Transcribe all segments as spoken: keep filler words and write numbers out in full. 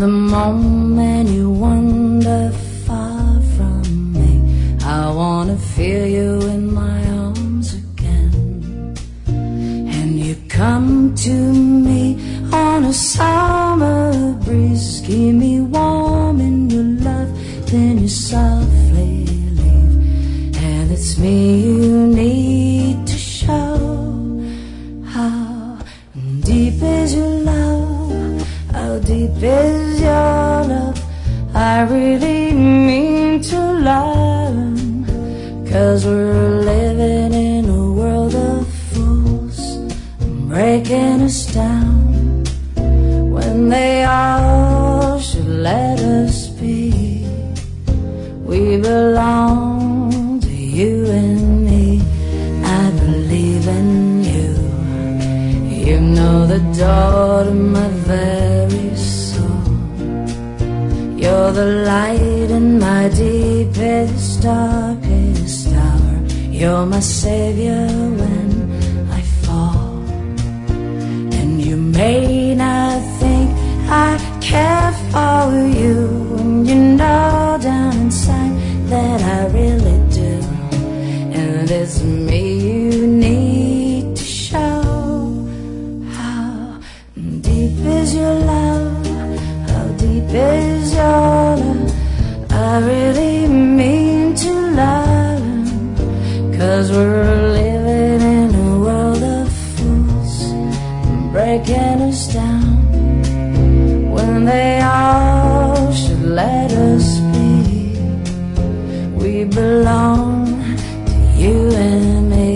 the moment you wander far from me, I wanna feel you in my arms again. And you come to me on a summer breeze, keep me warm in your love, then you softly leave. And it's me you need to show. How deep is your love? How deep is your love? I really mean to learn, 'cause we're living in a world of fools, breaking us down when they all should let us be. We belong to you and me. I believe in you. You know the door to my very soul. You're the light in my deepest, darkest hour. You're my savior when I fall. And you may not think I care for you, and you know down inside that I really do. And it's me you need to show. How deep is your love? How deep is your love? I really mean to learn, 'cause we're living in a world of fools, breaking us down when they all should let us be. We belong to you and me.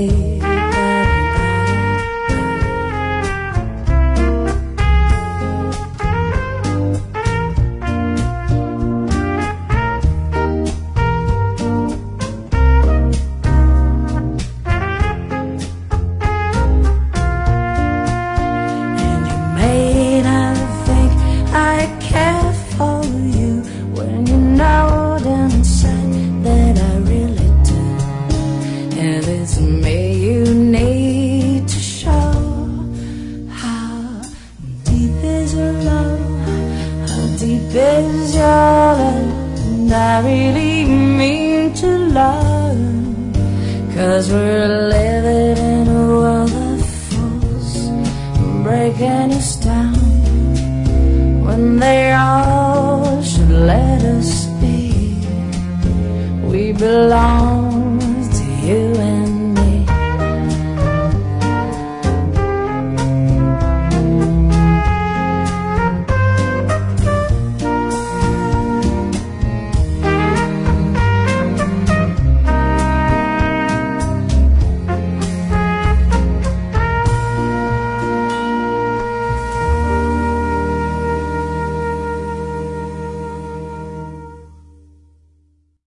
It's me you need to show. How deep is your love? How deep is your love? And I really mean to learn, 'cause we're living in a world of fools, breaking us down when they all should let us be. We belong